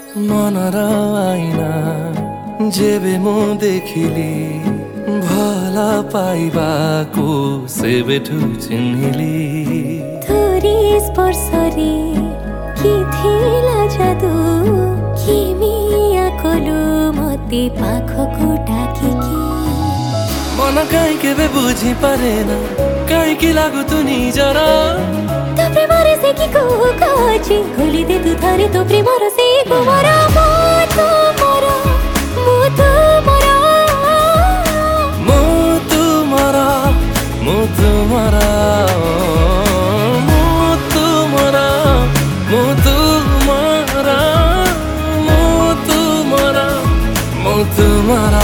मनर आईना जेबे मु देखिली भला पाइबाको सेबेठु चिन्हिली थोरी स्पर्शरे कि थिला जादु किमिया कोलु मते पाखको डाकिकी मन काई केबे बुझी पारेन काई कि लागु तु निजरा तो प्रेमर से कि को काची खोली दे तू थारे तो प्रेमर से को मरा मो तुमरा मो तुमरा मो तुमरा मो तुमरा मो तुमरा मो तुमरा मो तुमरा मो तुमरा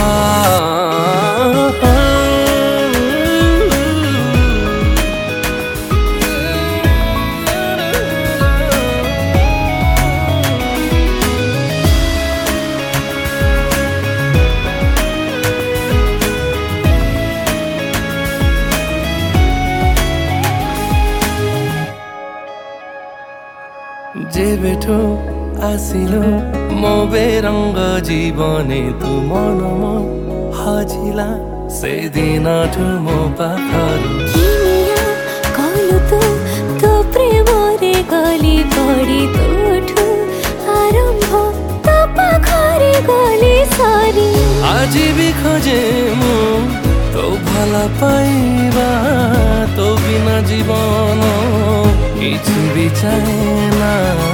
जेबेठो आसिलो मो बेरंग जीवने तु मन मो हजिला से दिन मो पाखरु किमिया कलु तो प्रेम रे गली पड़ी तोठु आरंभ तो पाखरे गली सारी आज भी खोजे मु तो भला पाइबा तो बिना जीवन किछि भी चाहेना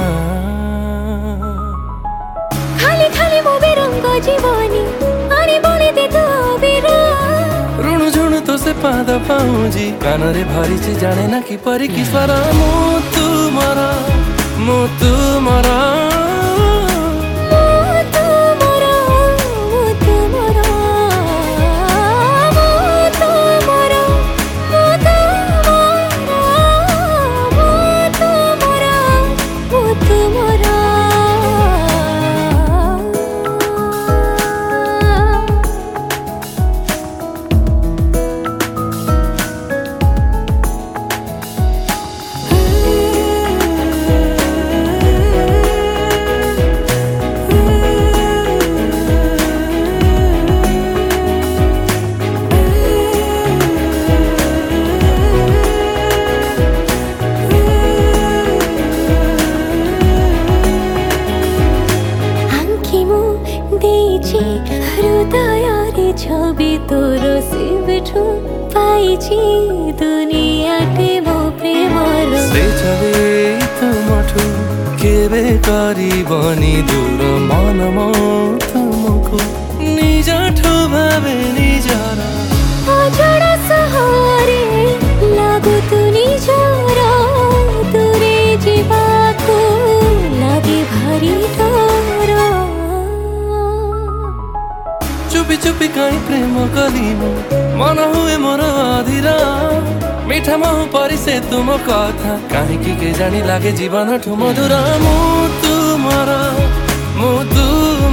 खाली खाली मो बेरंग जीवनी आनी बने दे तो बेरा ऋण झुण तो से पाद पाऊजी कान रे भरिछि जाने ना कि परी कि स्वर मो तुमरा मो तुमरा हृदय रे छवि तोर सेबेठु पाइछि दुनियाटे मो प्रेमर से छवि तुमठु केबे करिबनी दूर मन मो तुमको निजठु भावे निजरा अजड सहारे लागु तु निजरा दूरे जीवाको लागे भारी डर चुपी चुपी काई प्रेम कलिमु मन हुए मोर अधीरा मीठा महु परी से तुम कथा काहीकि के जानी लागे जीवन ठु मधुरा मो तुमरा मो तुमरा